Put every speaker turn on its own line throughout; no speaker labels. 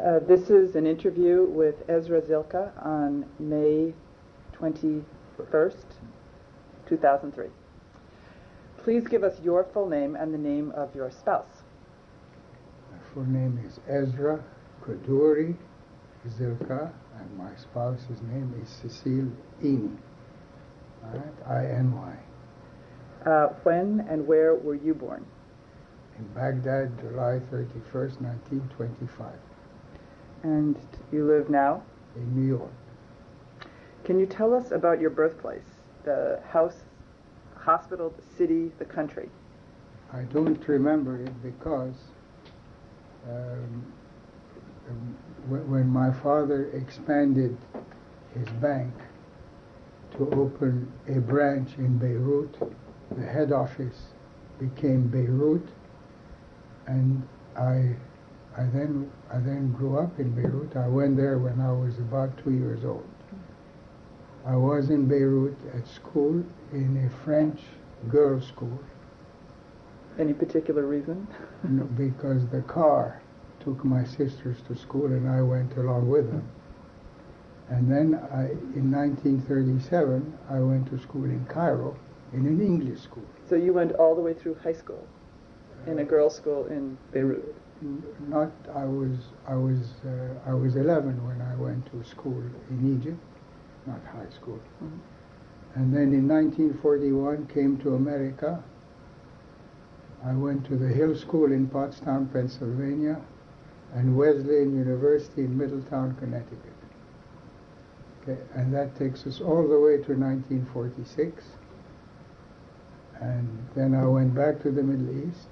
This is an interview with Ezra Zilka on May 21st, 2003. Please give us your full name and the name of your spouse.
My full name is Ezra Kaduri Zilka, and my spouse's name is Cecile Ini. All right, I-N-Y.
When and where were you born?
In Baghdad, July 31st, 1925.
And you live now?
In New York.
Can you tell us about your birthplace, the house, hospital, the city, the country?
I don't remember it because when my father expanded his bank to open a branch in Beirut, the head office became Beirut, and I then grew up in Beirut. I went there when I was about 2 years old. I was in Beirut at school in a French girls' school.
Any particular reason?
No, because the car took my sisters to school and I went along with them. And then in 1937, I went to school in Cairo in an English school.
So you went all the way through high school in a girls' school in Beirut?
Not. I was 11 when I went to school in Egypt, not high school.
Mm-hmm.
And then in 1941 came to America. I went to the Hill School in Pottstown, Pennsylvania, and Wesleyan University in Middletown, Connecticut. Okay, and that takes us all the way to 1946. And then I went back to the Middle East,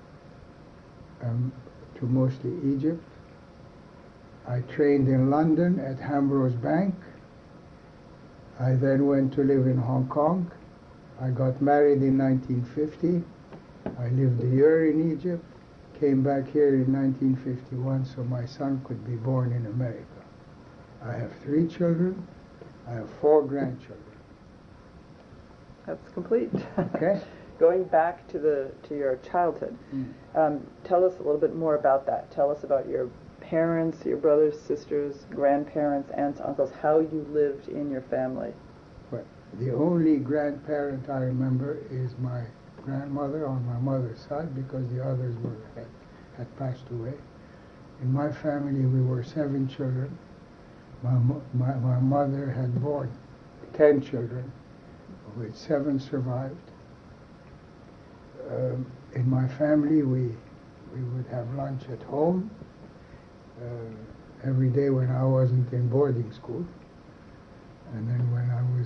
to mostly Egypt. I trained in London at Hambros Bank. I then went to live in Hong Kong. I got married in 1950. I lived a year in Egypt, came back here in 1951 so my son could be born in America. I have 3 children. I have 4 grandchildren.
That's complete.
Okay.
Going back to your childhood, tell us a little bit more about that. Tell us about your parents, your brothers, sisters, grandparents, aunts, uncles, how you lived in your family.
Well, the only grandparent I remember is my grandmother on my mother's side, because the others had passed away. In my family, we were 7 children. My mother had born 10 children, of which 7 survived. In my family, we would have lunch at home every day when I wasn't in boarding school, and then when I was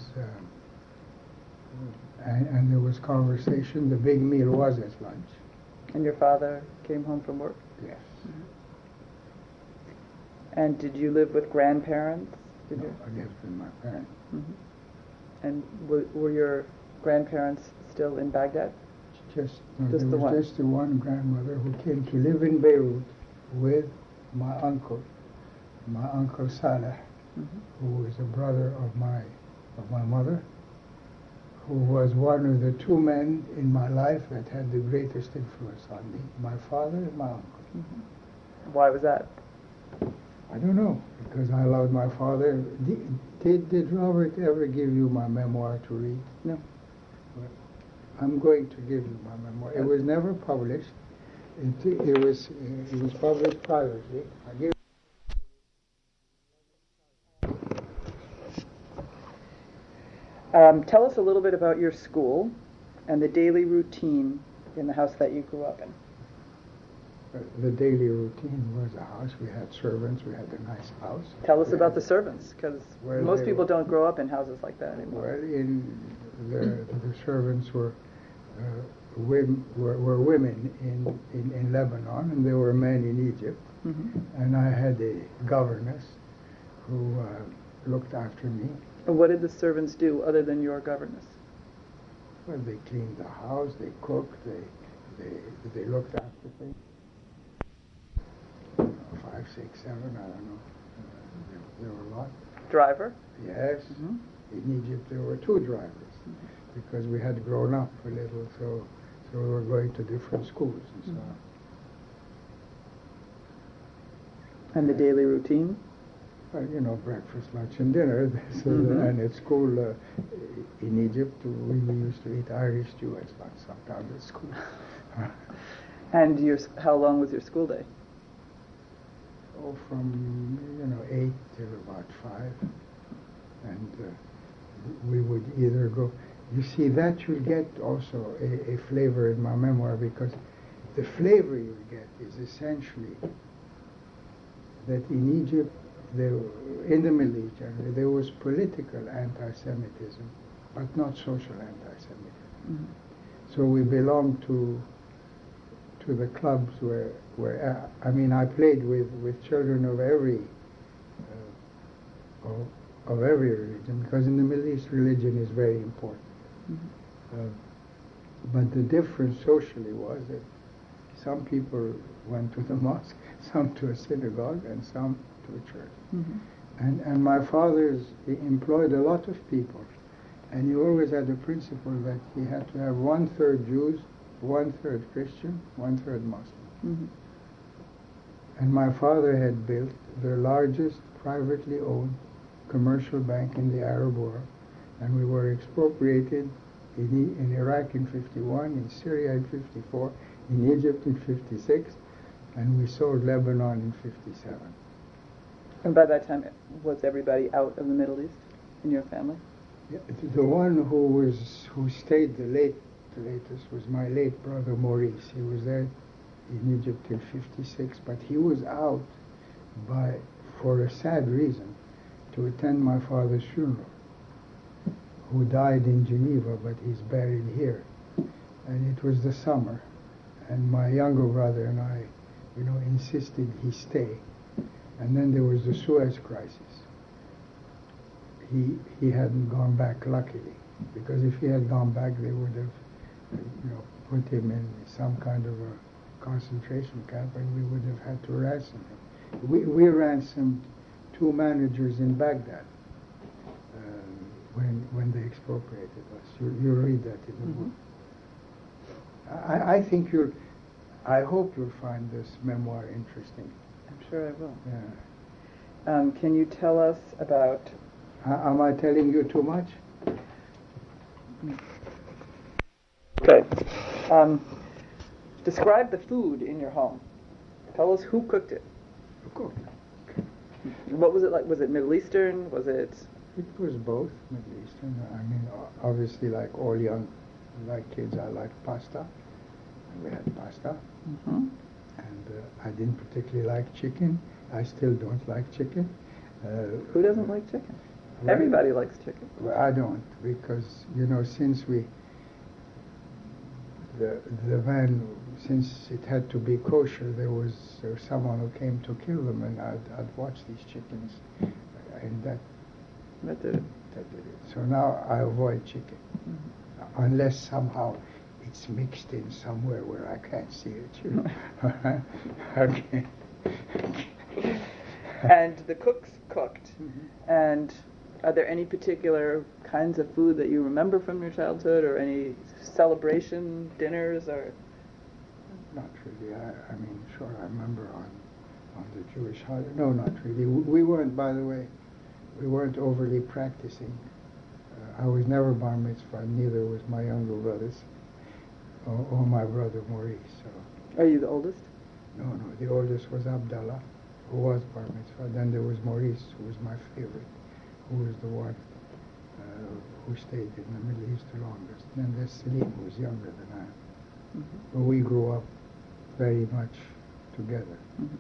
and there was conversation. The big meal was at lunch.
And your father came home from work?
Yes.
Mm-hmm. And did you live with grandparents?
I lived with my parents.
Mm-hmm. And were your grandparents still in Baghdad?
Just
the one?
Just the one grandmother who came to live in Beirut with my uncle Saleh, who was a brother of my mother, who was one of the 2 men in my life that had the greatest influence on me, my father and my uncle.
Mm-hmm. Why was that?
I don't know, because I loved my father. Did Robert ever give you my memoir to read?
No.
Well, I'm going to give you my memoir. It was never published. It was published privately.
Tell us a little bit about your school and the daily routine in the house that you grew up in.
The daily routine was a house. We had servants. We had a nice house.
Tell us about the servants, because most people don't grow up in houses like that anymore.
Well, the servants were women in Lebanon, and there were men in Egypt. Mm-hmm. And I had a governess who looked after me.
And what did the servants do other than your governess?
Well, they cleaned the house, they cooked, they looked after things. 5, 6, 7, I don't know. There were a lot.
Driver?
Yes. Mm-hmm. In Egypt there were 2 drivers, because we had grown up a little, so we were going to different schools and so on.
And the daily routine?
You know, breakfast, lunch, and dinner. So,
Mhm.
and at school in Egypt, we used to eat Irish stew at lunch sometimes at school.
And how long was your school day?
Oh, from 8 till about 5, and we would either go. You see, that you'll get also a flavor in my memoir, because the flavor you get is essentially that in Egypt, in the Middle East generally, there was political anti-Semitism, but not social anti-Semitism.
Mm-hmm.
So we belonged to the clubs where I played with children of every religion, because in the Middle East religion is very important.
Mm-hmm.
But the difference socially was that some people went to the mosque, some to a synagogue, and some to a church.
Mm-hmm.
And my father employed a lot of people, and he always had the principle that he had to have 1/3 Jews, 1/3 Christian, 1/3 Muslim.
Mm-hmm.
And my father had built the largest privately owned commercial bank in the Arab world, and we were expropriated in Iraq in 51, in Syria in 54, in Egypt in 56, and we sold Lebanon in 57.
And by that time, was everybody out of the Middle East in your family?
Yeah, the one who stayed the latest was my late brother Maurice. He was there in Egypt till 56, but he was out for a sad reason, to attend my father's funeral, who died in Geneva, but he's buried here. And it was the summer, and my younger brother and I, insisted he stay. And then there was the Suez crisis. He hadn't gone back, luckily, because if he had gone back, they would have, put him in some kind of a concentration camp, and we would have had to ransom him. We ransomed 2 managers in Baghdad when they expropriated us. You'll read that in the book. I hope you'll find this memoir interesting.
I'm sure I will.
Yeah.
Can you tell us about...
Am I telling you too much?
Okay. Describe the food in your home. Tell us who cooked it.
Of course.
What was it like? Was it Middle Eastern? Was it...
It was both Middle Eastern. Obviously, like all young kids, I liked pasta. We had pasta.
Mm-hmm.
And I didn't particularly like chicken. I still don't like chicken.
Who doesn't like chicken?
Right?
Everybody likes chicken.
Well, I don't, because, since since it had to be kosher, there was someone who came to kill them, and I'd watch these chickens, and that
did it.
That did it. So now I avoid chicken, unless somehow it's mixed in somewhere where I can't see it. Okay.
And the cooks cooked. Mm-hmm. And are there any particular kinds of food that you remember from your childhood, or any celebration dinners, or?
Not really. Sure, I remember on the Jewish holiday. No, not really. We weren't, by the way, overly practicing. I was never bar mitzvah, neither was my younger brothers, or my brother Maurice. So.
Are you the oldest?
No, the oldest was Abdallah, who was bar mitzvah. Then there was Maurice, who was my favorite, who was the one who stayed in the Middle East the longest. Then there's Salim, who was younger than I am. Mm-hmm. But we grew up very much together.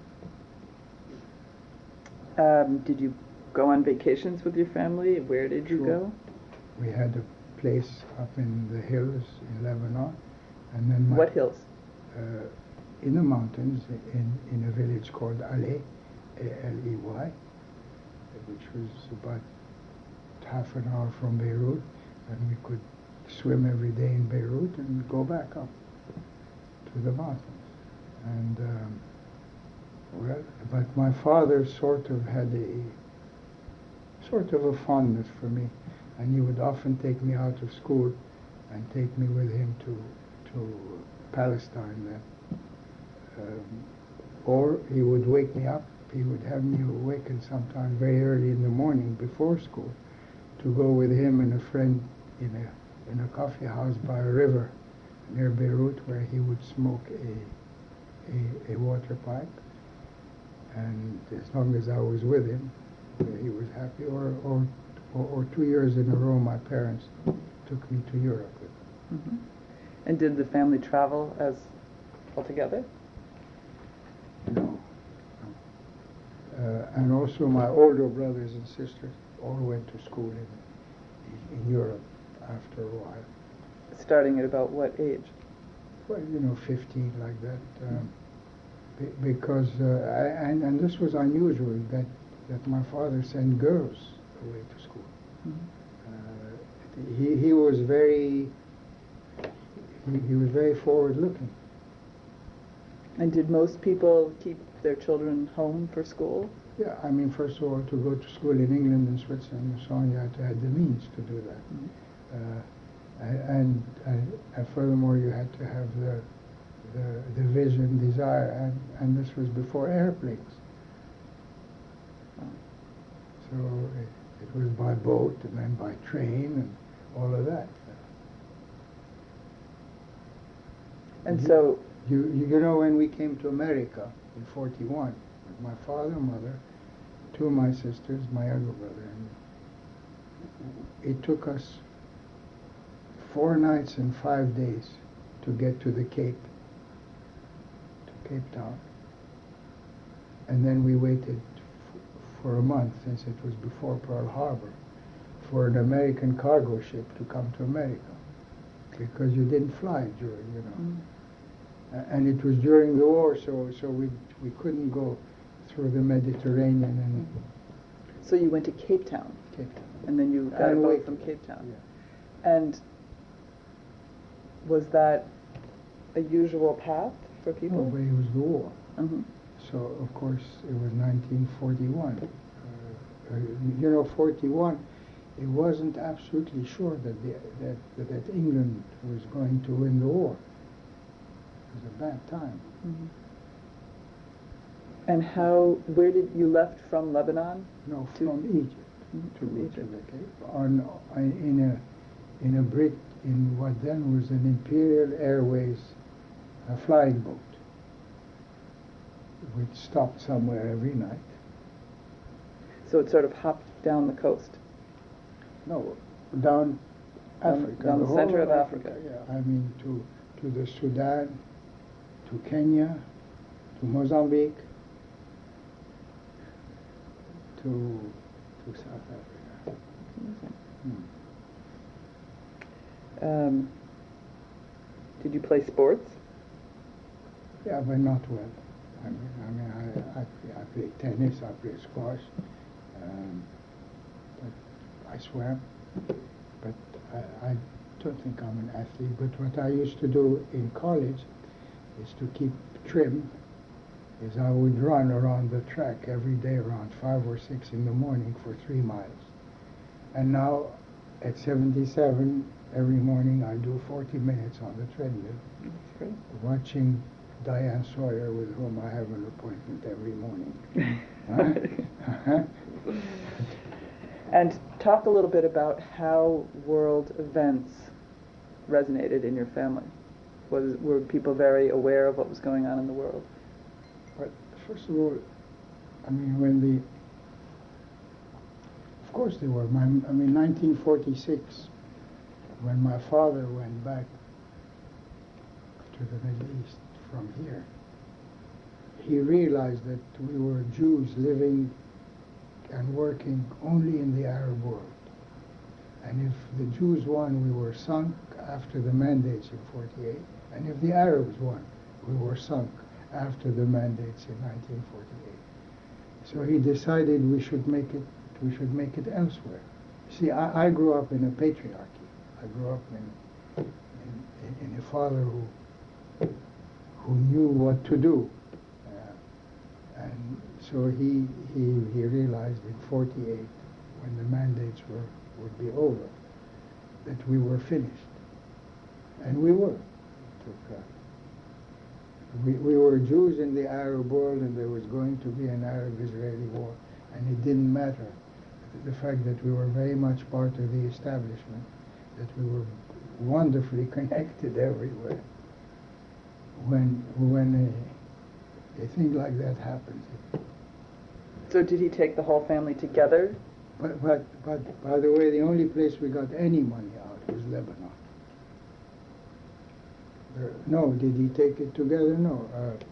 Mm-hmm. Did you go on vacations with your family? Where did you go?
We had a place up in the hills in Lebanon, and then
what hills?
In the mountains, in a village called Aley, A-L-E-Y, which was about half an hour from Beirut, and we could swim every day in Beirut and go back up to the mountains. And but my father sort of had a fondness for me, and he would often take me out of school and take me with him to Palestine then. Or he would wake me up. he would have me awakened sometime very early in the morning before school to go with him and a friend in a coffee house by a river near Beirut, where he would smoke a water pipe. And as long as I was with him, he was happy. Or 2 years in a row, my parents took me to Europe.
Mm-hmm. And did the family travel as altogether?
No. And also my older brothers and sisters all went to school in Europe after a while.
Starting at about what age?
Well, 15, like that. Because, and this was unusual, that my father sent girls away to school.
Mm-hmm.
He was very forward-looking.
And did most people keep their children home for school?
Yeah, I mean, first of all, to go to school in England and Switzerland and so on, you had to have the means to do that. Mm-hmm. And furthermore, you had to have the vision, desire, and this was before airplanes. So it was by boat and then by train and all of that.
And so...
You know, when we came to America in 41, with my father, mother, 2 of my sisters, my younger brother, and it took us 4 nights and 5 days to get to Cape Town. And then we waited for a month, since it was before Pearl Harbor, for an American cargo ship to come to America, because you didn't fly during,
Mm.
And it was during the war, so we couldn't go through the Mediterranean. And
so you went to Cape Town?
Cape Town.
And then you got a boat from Cape Town?
Yeah.
And was that a usual path for people?
No, but it was the war.
Mm-hmm.
So, of course, it was 1941. 41, it wasn't absolutely sure that England was going to win the war. It was a bad time.
Mm-hmm. And where did you left from Lebanon?
No, from Egypt.
Mm-hmm.
To go to the Cape in a Brit, in what then was an Imperial Airways flying boat, which stopped somewhere every night.
So it sort of hopped down the coast?
No, down Africa.
Down the center of Africa.
Yeah, I mean to the Sudan, to Kenya, to Mozambique, to South Africa.
Did you play sports?
Yeah, but not well. I played tennis, I played squash, but I swam. But I don't think I'm an athlete. But what I used to do in college is to keep trim. Is I would run around the track every day around 5 or 6 in the morning for 3 miles. And now, at 77, every morning I do 40 minutes on the treadmill,
That's great.
watching Diane Sawyer, with whom I have an appointment every morning.
And talk a little bit about how world events resonated in your family. Were people very aware of what was going on in the world?
But first of all, I mean, of course they were. 1946, when my father went back to the Middle East from here, he realized that we were Jews living and working only in the Arab world. And if the Jews won, we were sunk after the mandates in 48. And if the Arabs won, we were sunk after the mandates in 1948. So he decided we should make it elsewhere. See, I grew up in a patriarchy. I grew up in a father who knew what to do. And so he realized in 48, when the mandates would be over, that we were finished. And we were. It we were Jews in the Arab world, and there was going to be an Arab-Israeli war, and it didn't matter. The fact that we were very much part of the establishment, that we were wonderfully connected everywhere. When a thing like that happens.
So did he take the whole family together?
But by the way, the only place we got any money out was Lebanon. No, did he take it together? No.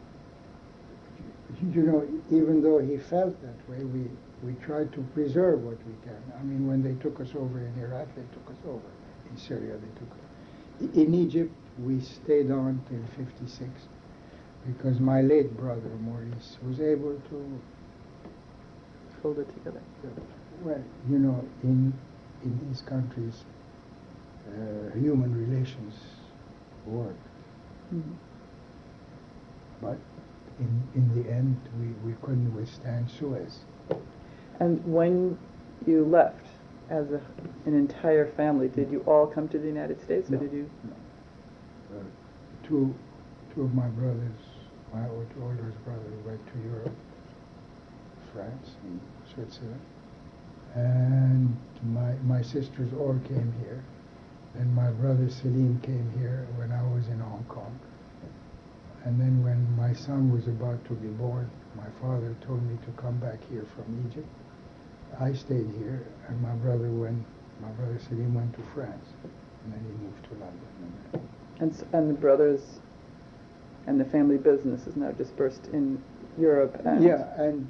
You know, even though he felt that way, we tried to preserve what we can. I mean, when they took us over in Iraq, they took us over. In Syria, they took us. In Egypt, we stayed on till '56 because my late brother, Maurice, was able to
Hold it together.
Well, you know, in these countries, human relations work.
Mm-hmm.
But in the end, we couldn't withstand Suez.
And when you left as an entire family, did you all come to the United States, or
No,
did you?
no. Two of my brothers, my oldest brother, went to Europe, France and Switzerland, and my sisters all came here. Then my brother Salim came here when I was in Hong Kong. And then when my son was about to be born, my father told me to come back here from Egypt. I stayed here, and my brother Salim went to France, and then he moved to London.
And the brothers and the family business is now dispersed in Europe. And
Yeah, and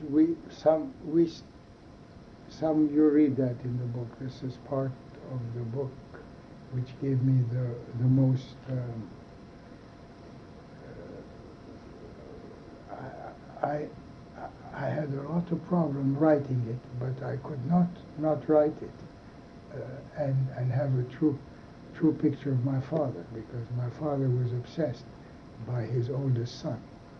some you read that in the book. This is part of the book which gave me the most. I had a lot of problem writing it, but I could not write it and have a true picture of my father, because my father was obsessed by his oldest son,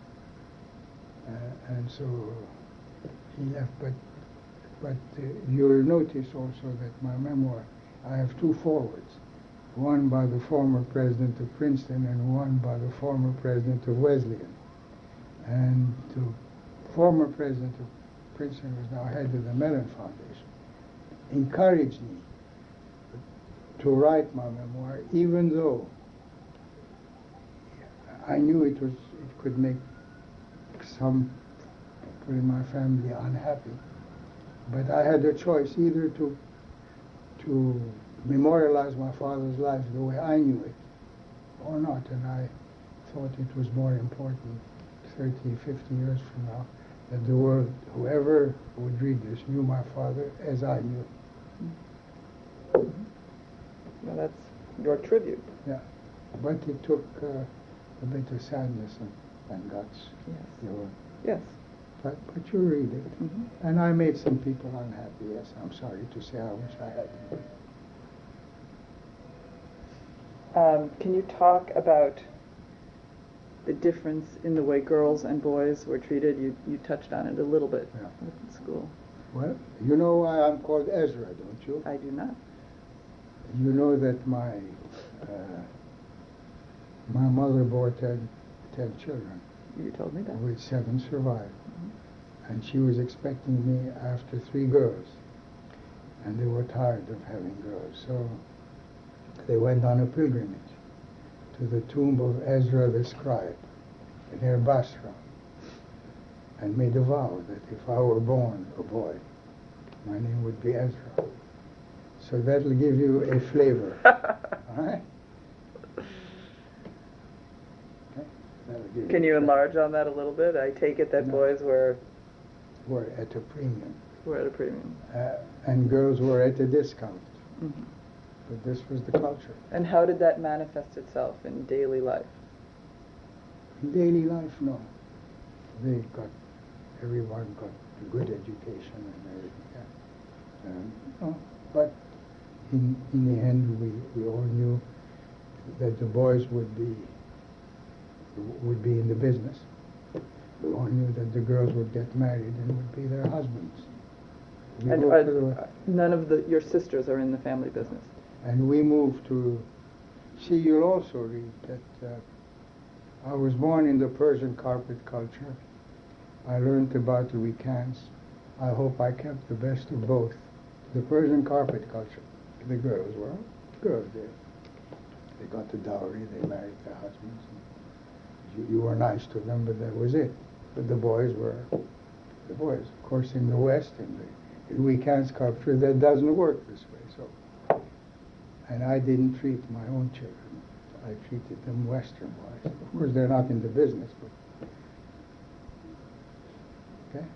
and so he left. But you'll notice also that my memoir, I have two forwards, one by the former president of Princeton and one by the former president of Wesleyan. And the former president of Princeton, was now head of the Mellon Foundation, encouraged me to write my memoir, even though I knew it could make some people in my family unhappy. But I had a choice, either to memorialize my father's life the way I knew it, or not. And I thought it was more important 30, 50 years from now, that the world, whoever would read this, knew my father as I knew.
Well, that's your tribute.
Yeah, but it took a bit of sadness and guts.
Yes.
Yes. But you read it.
Mm-hmm.
And I made some people unhappy, yes, I'm sorry to say. I wish I hadn't.
Can you talk about the difference in the way girls and boys were treated? You touched on it a little bit at school.
Well, you know why I'm called Ezra, don't you?
I do not.
You know that my mother bore 10 children.
You told me that.
With 7 survived. Mm-hmm. And she was expecting me after 3 girls. And they were tired of having girls. So they went on a pilgrimage to the tomb of Ezra the scribe near Basra, and made a vow that if I were born a boy, my name would be Ezra. So that'll give you a flavor. All right?
Can you enlarge on that a little bit? I take it that boys were
at a premium.
Were at a premium.
And girls were at a discount.
Mm-hmm.
But this was the culture.
And how did that manifest itself in daily life?
In daily life, no. Everyone got a good education and everything. No, but in the end, we all knew that the boys would be in the business. We all knew that the girls would get married and would be their husbands.
And none of your sisters are in the family business?
And we moved to, see, you'll also read that I was born in the Persian carpet culture. I learned about the Wiccans. I hope I kept the best of both. The Persian carpet culture, the girls were girls. They got the dowry, they married their husbands. You were nice to them, but that was it. But the boys were the boys. Of course, in the West, in Wiccan sculpture, that doesn't work this way. So, and I didn't treat my own children. I treated them Western-wise. Of course, they're not in the business, but okay.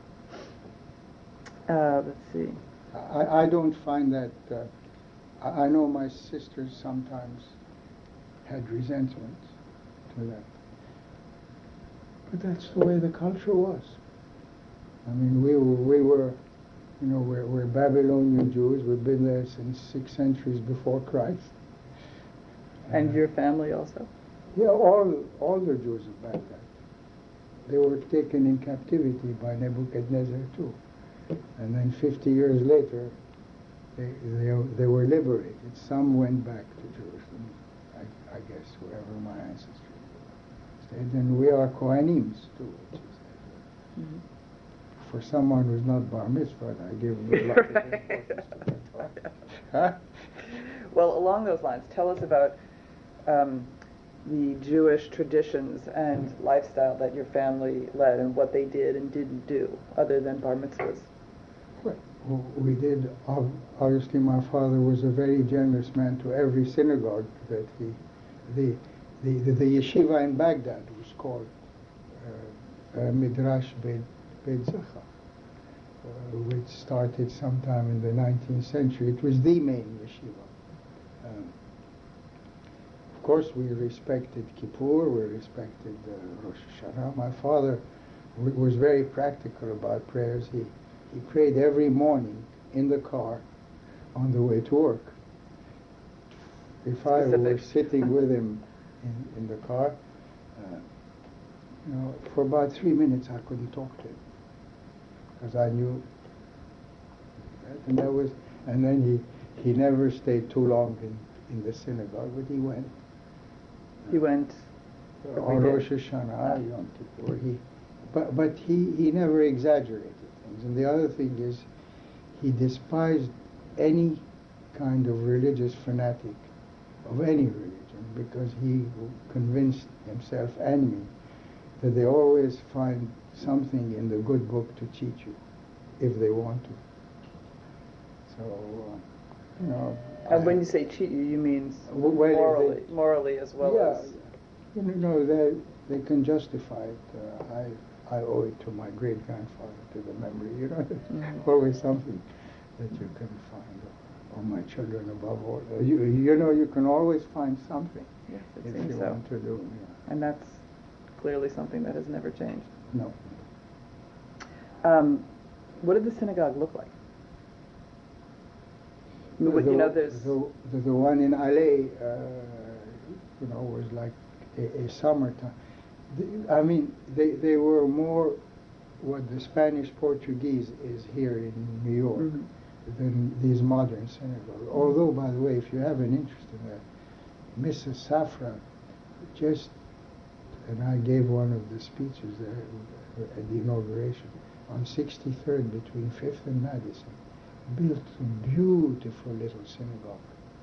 Let's see.
I don't find that. I know my sisters sometimes had resentment to that, but that's the way the culture was. I mean, we were, you know, we're Babylonian Jews. We've been there since 6 centuries before Christ.
And your family also?
Yeah, all the Jews of Baghdad. They were taken in captivity by Nebuchadnezzar too, and then 50 years later, they were liberated. Some went back to Jerusalem, I guess, wherever my ancestry stayed. And we are Kohanim too, which is for someone who's not bar mitzvah, I give a lot of importance to that. Huh?
Well, along those lines, tell us about the Jewish traditions and lifestyle that your family led and what they did and didn't do, other than bar mitzvahs.
Well, we did. Obviously, my father was a very generous man to every synagogue that the yeshiva in Baghdad was called Midrash Beit Zacha, which started sometime in the 19th century. It was the main yeshiva. Of course, we respected Kippur, we respected Rosh Hashanah. My father was very practical about prayers. He prayed every morning in the car on the way to work. If I were sitting with him in the car, you know, for about 3 minutes I couldn't talk to him because I knew that, and then he never stayed too long in the synagogue, but he went.
He went
on Rosh Hashanah, Yom Kippur. But he never exaggerated things. And the other thing is, he despised any kind of religious fanatic of any religion, because he convinced himself and me that they always find something in the good book to cheat you, if they want to. So, you know.
And when you say cheat you mean morally as well as...
You know, they can justify it. I owe it to my great-grandfather, to the memory. You know, always something that you can find. Or my children above all. You know, you can always find something.
Yes, it
if
seems
you
so.
want to do. Yeah.
And that's clearly something that has never changed.
No.
What did the synagogue look like?
The
there's...
The one in Alais, you know, was like a summertime. I mean, they were more what the Spanish Portuguese is here in New York than these modern synagogues. Although, by the way, if you have an interest in that, Mrs. Safra and I gave one of the speeches there at the inauguration, on 63rd between 5th and Madison, built a beautiful little synagogue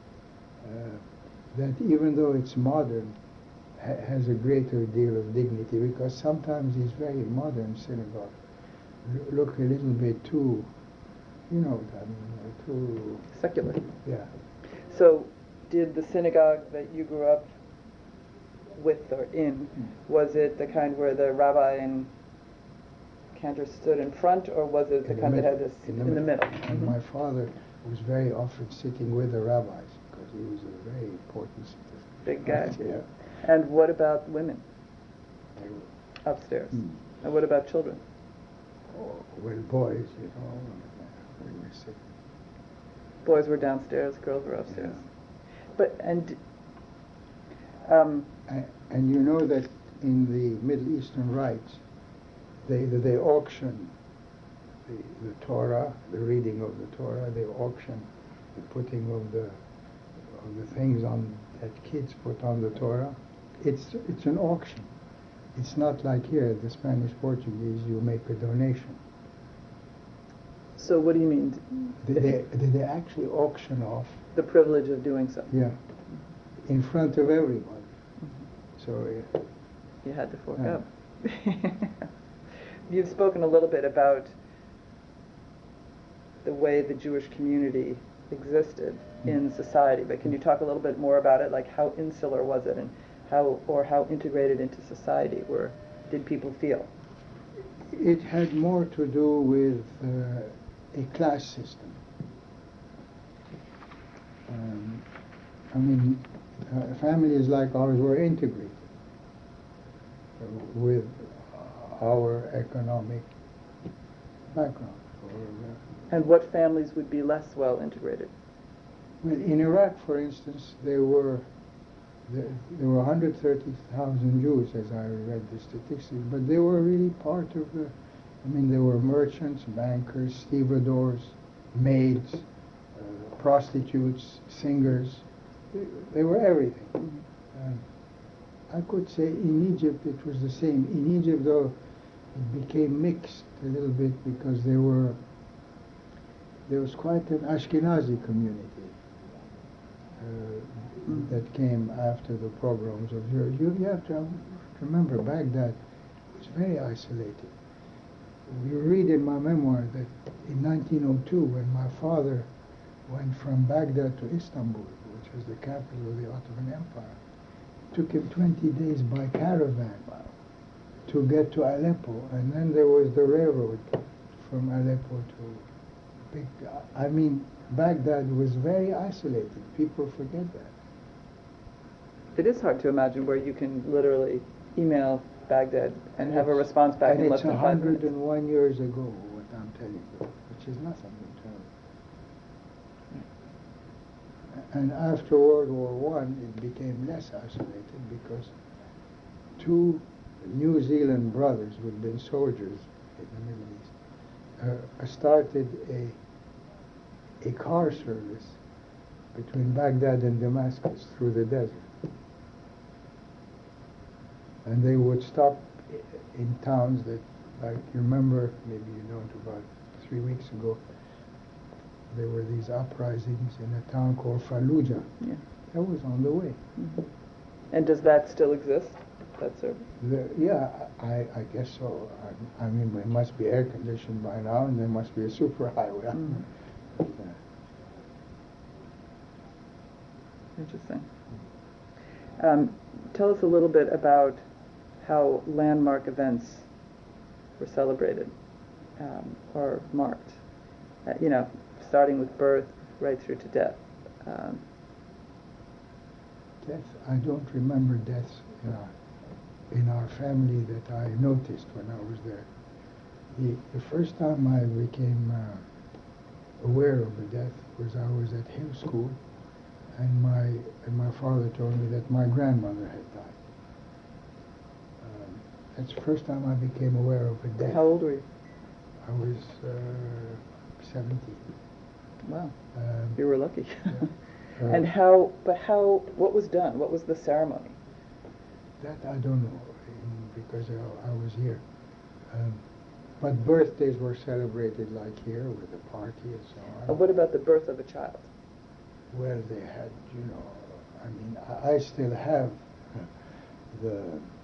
that, even though it's modern, has a greater deal of dignity, because sometimes these very modern synagogues look a little bit too, you know what I mean, too...
secular.
Yeah.
So, did the synagogue that you grew up with or in, was it the kind where the rabbi and cantor stood in front, or was it the kind that had this in the middle?
And my father was very often sitting with the rabbis, because he was a very important citizen.
Big guy.
Yeah.
And what about women
They were,
upstairs? And what about children?
well, boys, you know, we were sitting.
Boys were downstairs, girls were upstairs.
Yeah.
But, and
you know that in the Middle Eastern rites, they auction the Torah, the reading of the Torah. They auction the putting of the things on that kids put on the Torah. It's an auction. It's not like here, the Spanish Portuguese, you make a donation.
So what do you mean?
They actually auction off,
The privilege of doing so.
yeah, in front of everyone. So
You had to fork
Yeah.
up. You've spoken a little bit about the way the Jewish community existed in society, but can you talk a little bit more about it? Like, how insular was it, and how integrated into society did people feel?
it had more to do with a class system. I mean, families like ours were integrated with our economic background.
And what families would be less well integrated?
Well, in Iraq, for instance, there were 130,000 Jews, as I read the statistics, but they were really part of the. I mean, there were merchants, bankers, stevedores, maids, prostitutes, singers. They were everything. I could say in Egypt it was the same. In Egypt, though, it became mixed a little bit because there was quite an Ashkenazi community that came after the pogroms of Europe. You have to remember, Baghdad was very isolated. You read in my memoir that in 1902, when my father went from Baghdad to Istanbul, which was the capital of the Ottoman Empire, it took him 20 days by caravan to get to Aleppo, and then there was the railroad from Aleppo to I mean, Baghdad was very isolated. People forget that.
It is hard to imagine where you can literally email Baghdad and have a response back
and
in less
it's
than 5 minutes.
101 years ago, what I'm telling you, which is nothing in terms. And after World War I, it became less isolated because two New Zealand brothers who'd been soldiers in the Middle East started a car service between Baghdad and Damascus through the desert. And they would stop in towns that, like you remember, maybe you don't, about 3 weeks ago, there were these uprisings in a town called Fallujah.
Yeah.
That was on the way.
Mm-hmm. And does that still exist, that service?
Yeah, I guess so. I mean, it must be air conditioned by now, and there must be a superhighway.
Mm-hmm. Interesting. Tell us a little bit about how landmark events were celebrated or marked. Starting with birth right through to death.
Death, I don't remember deaths in our family that I noticed when I was there. The first time I became aware of a death was I was at Hill School, and my father told me that my grandmother had died. That's the first time I became aware of a death.
How old were you?
I was 17.
Wow, you were lucky.
Yeah.
And what was done? What was the ceremony?
That I don't know, because I was here. But birthdays were celebrated like here with a party and so on.
What about the birth of a child?
Well, they had, I mean, I still have the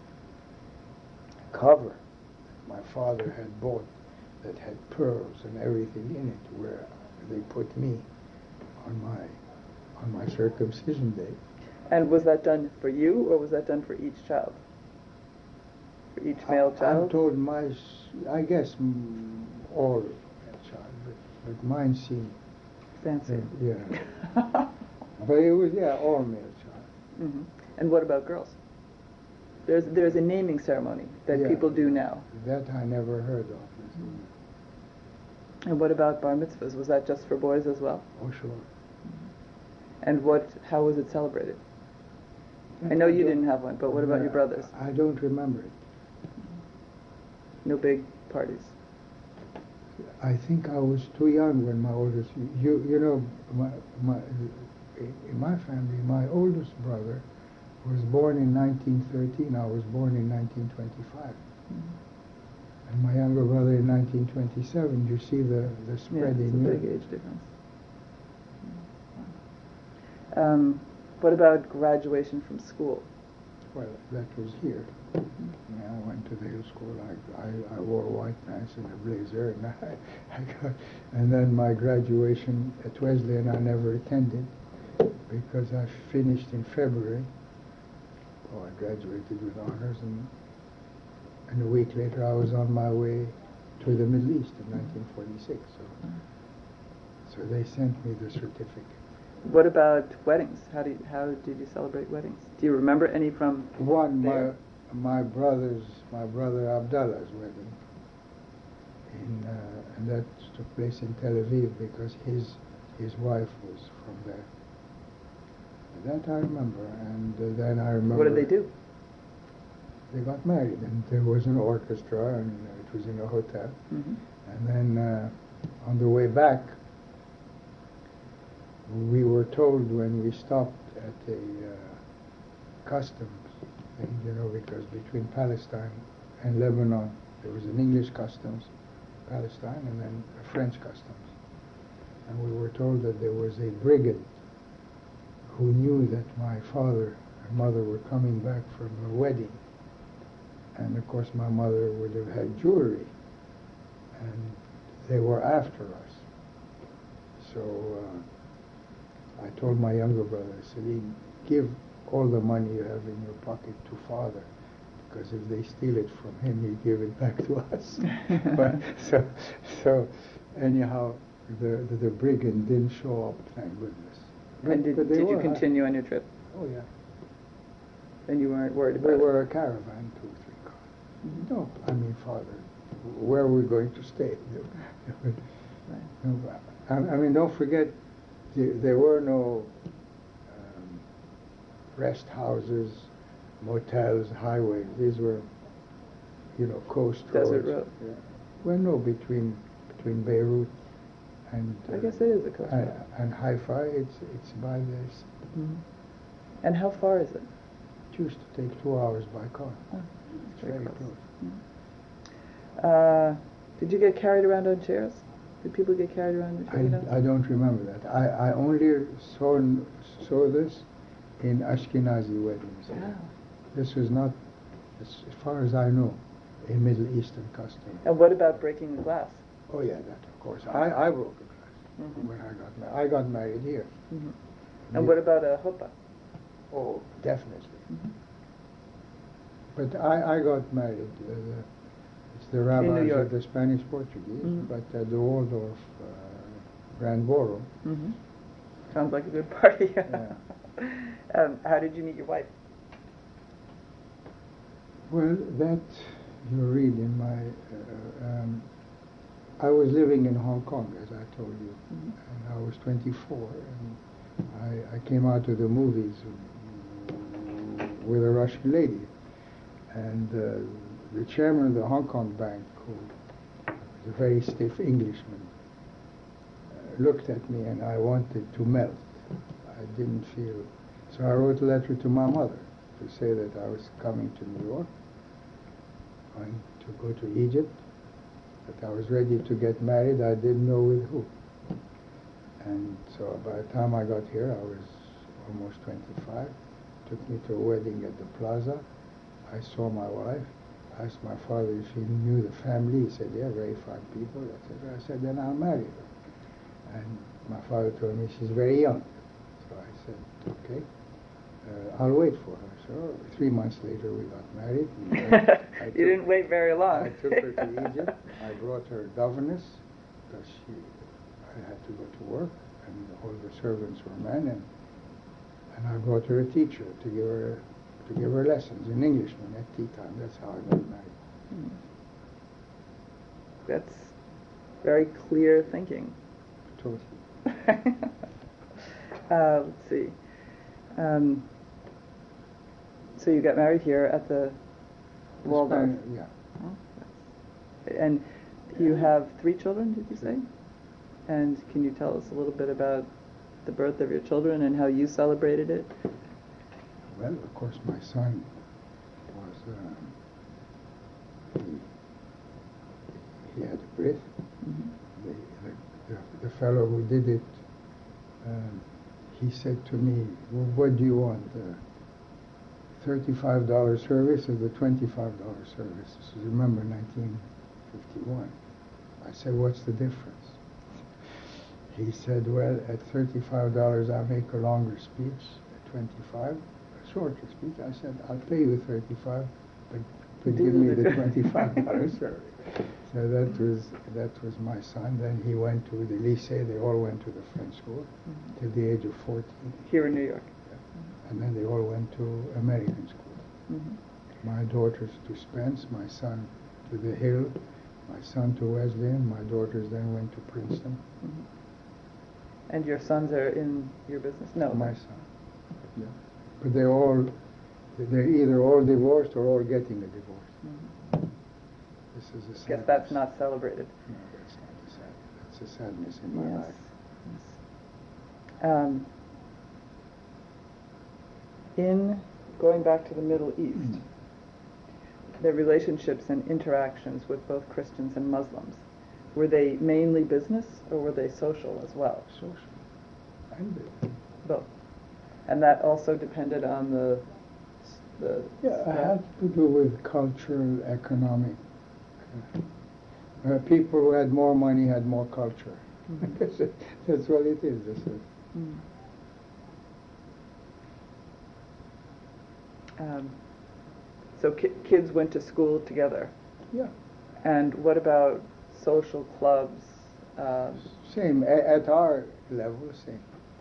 cover that my father had bought that had pearls and everything in it, where they put me on my circumcision day.
And was that done for you, or was that done for each child? For each male child?
I'm told I guess all male child, but mine seemed
fancy.
Yeah. But it was all male child.
Mm-hmm. And what about girls? There's a naming ceremony that people do now.
That I never heard of.
And what about bar mitzvahs? Was that just for boys as well?
Oh, sure.
And how was it celebrated? I know you didn't have one, but what about your brothers?
I don't remember it.
No big parties?
I think I was too young when my oldest. In my family, my oldest brother was born in 1913. I was born in 1925. And my younger brother in 1927. You see the spread
Yeah, it's
in
a
years.
big age difference. What about graduation from school?
Well, that was here. Yeah, I went to the Hill School. I wore white pants and a blazer, and and then my graduation at Wesleyan I never attended because I finished in February. Oh, I graduated with honors, and a week later I was on my way to the Middle East in 1946. So they sent me the certificate.
What about weddings? How did you celebrate weddings? Do you remember any from
One,
there?
my brother Abdallah's wedding, and that took place in Tel Aviv because his wife was from there. That I remember, and then I remember.
What did they do?
They got married, and there was an orchestra, and it was in a hotel.
Mm-hmm.
And then on the way back, we were told when we stopped at a customs thing, because between Palestine and Lebanon there was an English customs, Palestine, and then a French customs. And we were told that there was a brigand who knew that my father and mother were coming back from a wedding. And of course my mother would have had jewelry, and they were after us. So I told my younger brother, I said, give all the money you have in your pocket to father, because if they steal it from him, you give it back to us. But, so anyhow, the brigand didn't show up, thank goodness.
And did you continue on your trip?
Oh yeah.
And you weren't worried about
We
it?
were a caravan, 2 or 3 cars.
Mm-hmm.
No, I mean, father, where are we going to stay?
Right.
I mean, don't forget, there were no rest houses, motels, highways. These were, coast roads.
Desert road.
Yeah. Well, no, between Beirut and
I guess it is a coast road.
and Haifa. It's by this.
Mm-hmm. And how far is it?
It used to take 2 hours by car.
Oh,
It's very close.
Mm-hmm. Did you get carried around on chairs? Did people get carried around on chairs?
I don't remember that. I only saw this in Ashkenazi weddings.
Wow.
This was not, as far as I know, a Middle Eastern custom.
And what about breaking the glass?
Oh yeah, that of course. I broke a glass
Mm-hmm.
when I got married. I got married here.
Mm-hmm. And what about a chuppah?
Oh, definitely.
Mm-hmm.
But I got married. It's the rabbis
York.
of the Spanish Portuguese,
Mm-hmm.
but at the Waldorf Grand Borough.
Mm-hmm. Sounds like a good party.
Yeah.
How did you meet your wife?
Well, that you read in my. I was living in Hong Kong, as I told you, and I was 24, and I came out to the movies with a Russian lady, and the chairman of the Hong Kong Bank, who was a very stiff Englishman, looked at me, and I wanted to melt. I didn't feel. So I wrote a letter to my mother to say that I was coming to New York, going to go to Egypt, that I was ready to get married. I didn't know with who. And so by the time I got here, I was almost 25. Took me to a wedding at the plaza. I saw my wife. Asked my father if he knew the family. He said, yeah, very fine people, etc. I said, then I'll marry her. And my father told me she's very young. So I said, okay, I'll wait for her. So 3 months later we got married.
You didn't wait very long.
I took her to Egypt. I brought her a governess because I had to go to work, and all the servants were men, and I brought her a teacher to give her lessons in Englishman at tea time. That's how I got married.
That's very clear thinking.
Totally.
Let's see. So you got married here at the Waldorf.
Yeah.
Oh, and you have 3 children, did you say? And can you tell us a little bit about the birth of your children and how you celebrated it?
Well, of course, my son was, he had a brit. The fellow who did it, he said to me, well, what do you want, the $35 service or the $25 service? This is, remember, 1951. I said, what's the difference? He said, well, at $35 I'll make a longer speech, at 25 a shorter speech. I said, I'll pay you 35, but give me the $25 service. So that was my son. Then he went to the lycée. They all went to the French school till the age of 14.
Here in New York.
Yeah. And then they all went to American school. My daughters to Spence, my son to the Hill, my son to Wesleyan. My daughters then went to Princeton.
And your sons are in your business? No.
My son. Yeah. But they're either all divorced or all getting a divorce. This is a sadness.
Guess that's not celebrated.
No, that's not a sadness. That's a sadness in my life.
In going back to the Middle East, the relationships and interactions with both Christians and Muslims, were they mainly business or were they social as well?
Social and business.
Both. And that also depended on the
Yeah, it had to do with cultural, economic. People who had more money had more culture. That's what it is.
So kids went to school together.
Yeah.
And what about social clubs?
Same, at our level, same.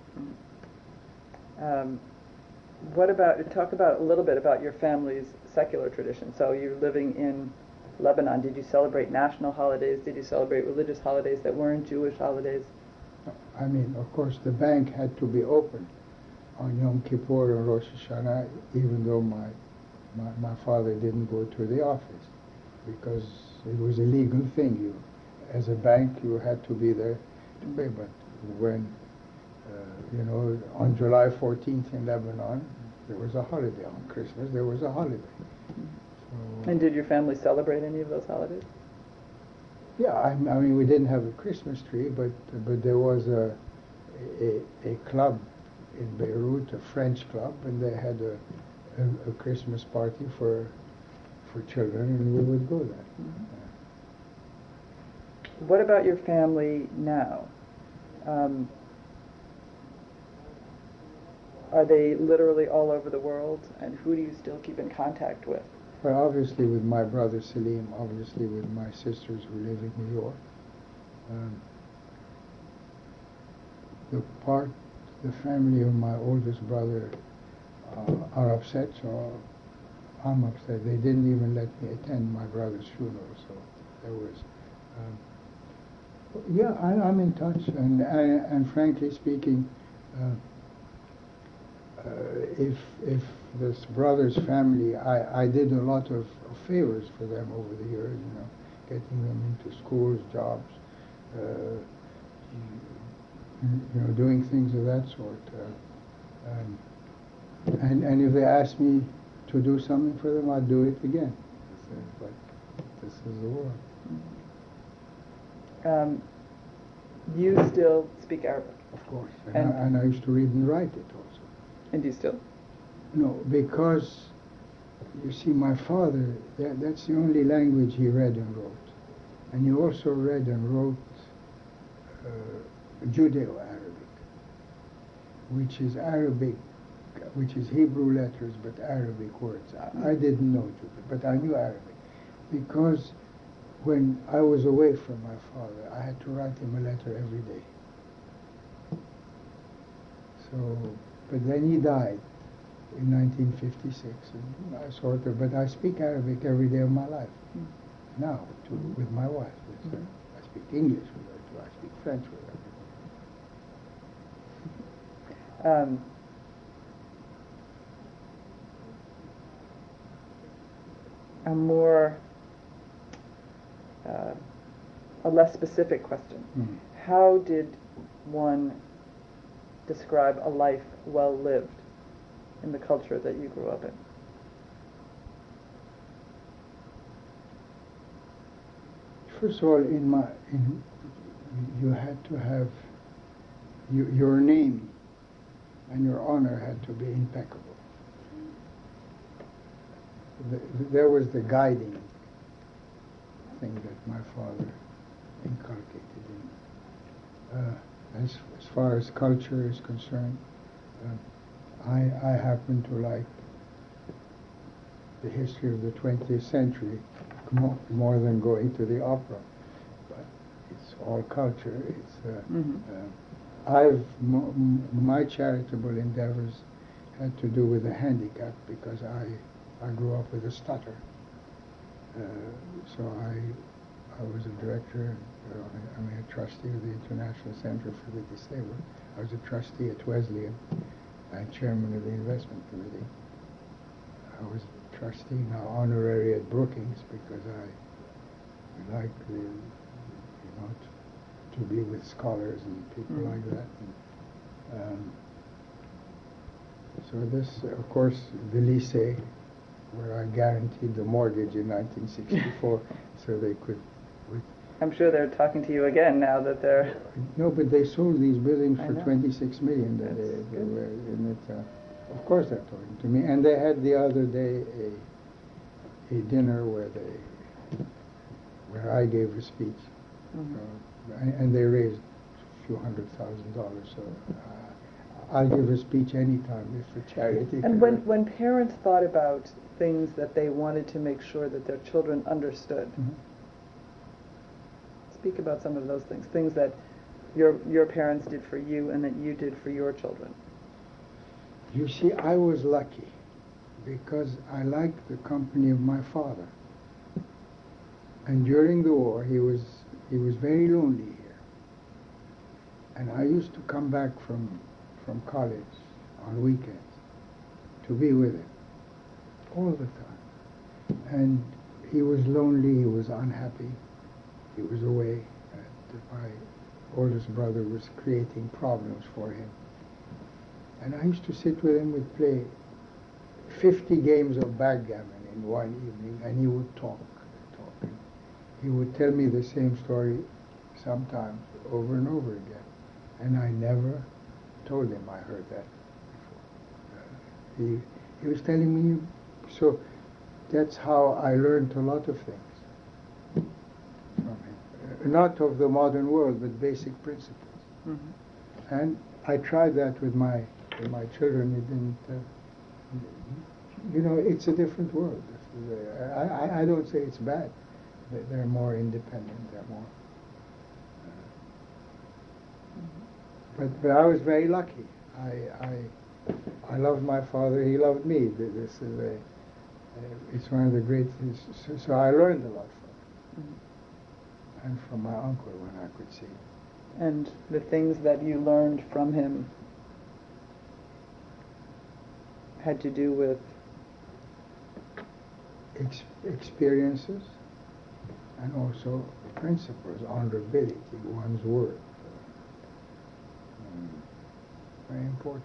What about, talk about a little bit about your family's secular tradition. So you're living in Lebanon. Did you celebrate national holidays? Did you celebrate religious holidays that weren't Jewish holidays?
I mean, of course, the bank had to be open on Yom Kippur and Rosh Hashanah, even though my father didn't go to the office, because it was a legal thing. You, as a bank, you had to be there to pay. But when, on July 14th in Lebanon, there was a holiday. On Christmas, there was a holiday. So,
and did your family celebrate any of those holidays?
Yeah, I mean, we didn't have a Christmas tree, but there was a club in Beirut, a French club, and they had a Christmas party for children, and we would go there.
What about your family now? Are they literally all over the world, and who do you still keep in contact with?
Well, obviously with my brother Salim, obviously with my sisters who live in New York. The family of my oldest brother are upset, so I'm upset. They didn't even let me attend my brother's funeral, so there was... yeah, I'm in touch, and frankly speaking, if this brother's family, I did a lot of favors for them over the years, getting them into schools, jobs, doing things of that sort. And if they ask me to do something for them, I'd do it again. But this is the world.
You still speak Arabic?
Of course. And I used to read and write it also.
And do you still?
No, because, you see, my father, that's the only language he read and wrote. And he also read and wrote Judeo-Arabic, which is Hebrew letters, but Arabic words. I didn't know Judeo, but I knew Arabic. Because when I was away from my father, I had to write him a letter every day. So, but then he died in 1956, and but I speak Arabic every day of my life now, with my wife. I speak English with her too. I speak French with her.
A less specific question. How did one describe a life well lived? in the culture that you grew up in?
First of all, you had to have your name and your honor had to be impeccable. There was the guiding thing that my father inculcated in. As far as culture is concerned, I happen to like the history of the 20th century more than going to the opera. But it's all culture. It's my charitable endeavors had to do with the handicap because I grew up with a stutter. So I was a director, I'm a trustee of the International Center for the Disabled. I was a trustee at Wesleyan and chairman of the investment committee. I was a trustee, now honorary at Brookings, because I like to be with scholars and people like that. And, so this, of course, the lycée, where I guaranteed the mortgage in 1964, so they could.
I'm sure they're talking to you again now that they're.
No, but they sold these buildings for 26 million. And of course, they're talking to me. And they had the other day a dinner where I gave a speech, and they raised a few $100,000. So I'll give a speech anytime if for charity.
And when parents thought about things that they wanted to make sure that their children understood, speak about some of those things that your parents did for you and that you did for your children.
You see, I was lucky because I liked the company of my father. And during the war, he was very lonely here. And I used to come back from college on weekends to be with him all the time. And he was lonely, he was unhappy, he was away. My oldest brother was creating problems for him. And I used to sit with him, we'd play 50 games of backgammon in one evening, and he would talk. He would tell me the same story sometimes over and over again. And I never told him I heard that before. He was telling me, so that's how I learned a lot of things from him. Not of the modern world, but basic principles. And I tried that with my children. It didn't, it's a different world. I don't say it's bad. They're more independent. They're more. But I was very lucky. I loved my father. He loved me. This is it's one of the great things. So I learned a lot from him, and from my uncle when I could see.
And the things that you learned from him had to do with
experiences. And also principles, honorability, one's word. Very important.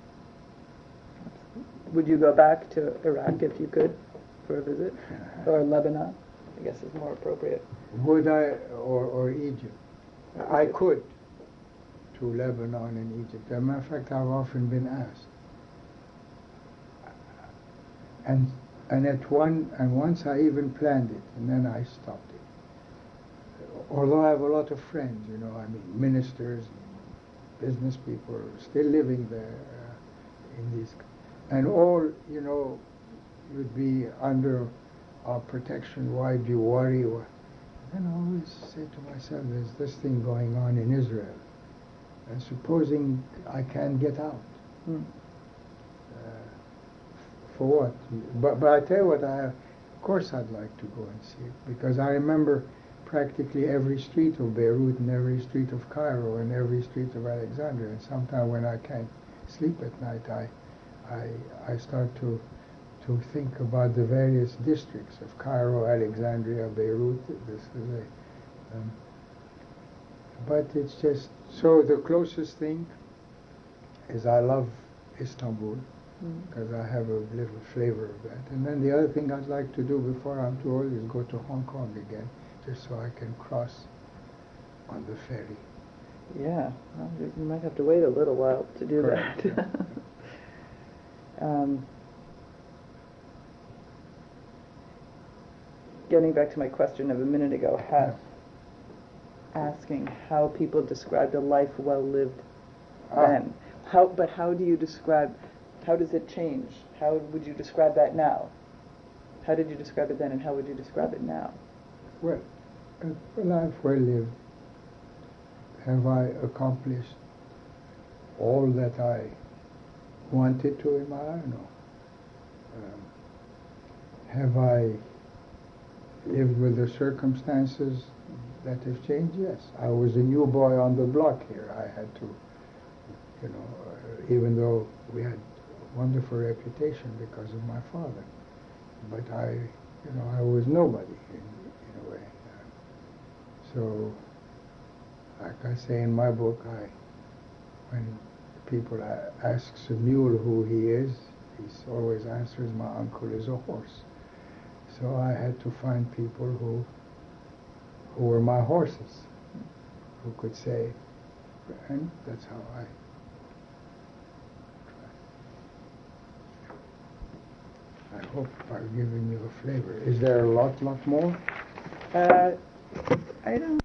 Would you go back to Iraq if you could for a visit? Or Lebanon, I guess is more appropriate.
Would I, or Egypt? I could to Lebanon and Egypt. As a matter of fact, I've often been asked. And once I even planned it, and then I stopped it. Although I have a lot of friends, ministers, business people, still living there in these, and all, would be under our protection. Why do you worry? Then I always say to myself, there's this thing going on in Israel, and supposing I can get out. For what? But I tell you what, of course I'd like to go and see it, because I remember practically every street of Beirut and every street of Cairo and every street of Alexandria. And sometimes when I can't sleep at night, I start to think about the various districts of Cairo, Alexandria, Beirut. This is but it's just, so the closest thing is I love Istanbul. because I have a little flavor of that. And then the other thing I'd like to do before I'm too old is go to Hong Kong again, just so I can cross on the ferry.
Yeah, well, you might have to wait a little while to do
Correct,
that. Getting back to my question of a minute ago, asking how people described a life well lived then. But how do you describe? How does it change? How would you describe that now? How did you describe it then, and how would you describe it now?
Well, a life well lived. Have I accomplished all that I wanted to in my life? No. Have I lived with the circumstances that have changed? Yes. I was a new boy on the block here. I had to, even though we had a wonderful reputation because of my father, but I was nobody in a way. So, like I say in my book, when people ask Samuel who he is, he always answers, my uncle is a horse. So I had to find people who were my horses, who could say, and that's how I try. I hope I've given you a flavor. Is there a lot more?
I don't.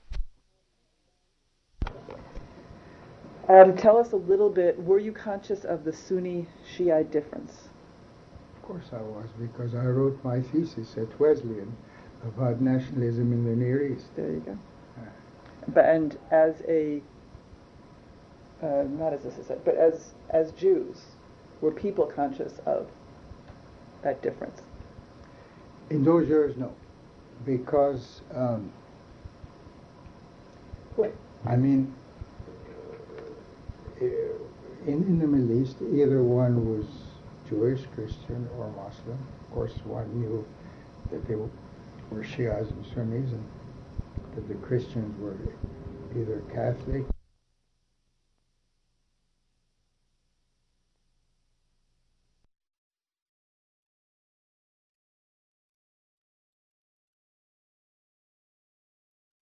Tell us a little bit, were you conscious of the Sunni-Shiite difference?
Of course I was, because I wrote my thesis at Wesleyan about nationalism in the Near East.
There you go. And as a, not as a society, but as Jews, were people conscious of that difference?
In those years, no. Because, in the Middle East, either one was Jewish, Christian, or Muslim. Of course, one knew that they were Shias and Sunnis, and that the Christians were either Catholic